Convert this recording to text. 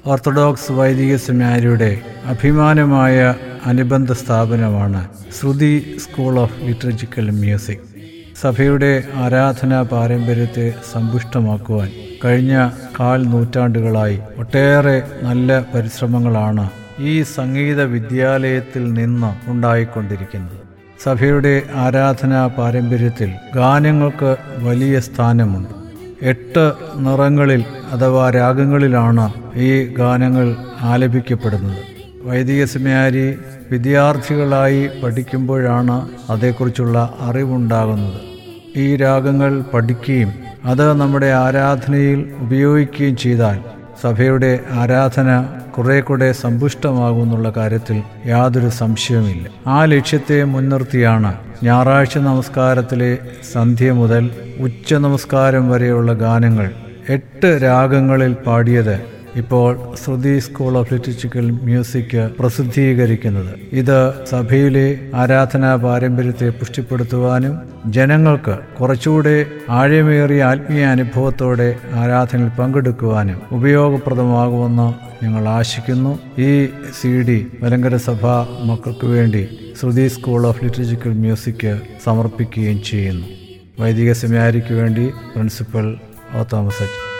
Orthodox വൈദിക സെമിനാരിയുടെ അഭിമാനമായ അനുബന്ധ സ്ഥാപനമാണ് Sruthi school of liturgical music. സഭയുടെ ആരാധനാ പാരമ്പര്യത്തെ സമ്പുഷ്ടമാക്കുവാൻ കഴിഞ്ഞ 4 നൂറ്റാണ്ടുകളായി ഒട്ടേറെ നല്ല പരിശ്രമങ്ങളാണ് ഈ സംഗീത വിദ്യാലയത്തിൽ നിന്ന് ഉണ്ടായിക്കൊണ്ടിരിക്കുന്നത്. സഭയുടെ ആരാധനാ പാരമ്പര്യത്തിൽ ഗാനങ്ങൾക്ക് വലിയ സ്ഥാനമുണ്ട്. 8 നിറങ്ങളിൽ അഥവാ രാഗങ്ങളിലാണ് ഈ ഗാനങ്ങൾ ആലപിക്കപ്പെടുന്നത്. വൈദിക സെമിനാരി വിദ്യാർത്ഥികളായി പഠിക്കുമ്പോഴാണ് അതേക്കുറിച്ചുള്ള അറിവുണ്ടാകുന്നത്. ഈ രാഗങ്ങൾ പഠിക്കുകയും അത് നമ്മുടെ ആരാധനയിൽ ഉപയോഗിക്കുകയും ചെയ്താൽ സഭയുടെ ആരാധന കുറെ സമ്പുഷ്ടമാകുമെന്നുള്ള കാര്യത്തിൽ യാതൊരു സംശയവുമില്ല. ആ ലക്ഷ്യത്തെ മുൻനിർത്തിയാണ് ഞായറാഴ്ച നമസ്കാരത്തിലെ സന്ധ്യ മുതൽ ഉച്ച നമസ്കാരം വരെയുള്ള ഗാനങ്ങൾ 8 രാഗങ്ങളിൽ പാടിയത് ഇപ്പോൾ Sruthi school of liturgical music പ്രസിദ്ധീകരിക്കുന്നത്. ഇത് സഭയിലെ ആരാധനാ പാരമ്പര്യത്തെ പുഷ്ടിപ്പെടുത്തുവാനും ജനങ്ങൾക്ക് കുറച്ചുകൂടെ ആഴമേറിയ ആത്മീയ അനുഭവത്തോടെ ആരാധനയിൽ പങ്കെടുക്കുവാനും ഉപയോഗപ്രദമാകുമെന്ന് ഞങ്ങൾ ആശിക്കുന്നു. ഈ CD മലങ്കര സഭാ മക്കൾക്ക് വേണ്ടി Sruthi school of liturgical music സമർപ്പിക്കുകയും ചെയ്യുന്നു. വൈദിക സെമിനാരിക്ക് വേണ്ടി പ്രിൻസിപ്പൽ തോമസ്.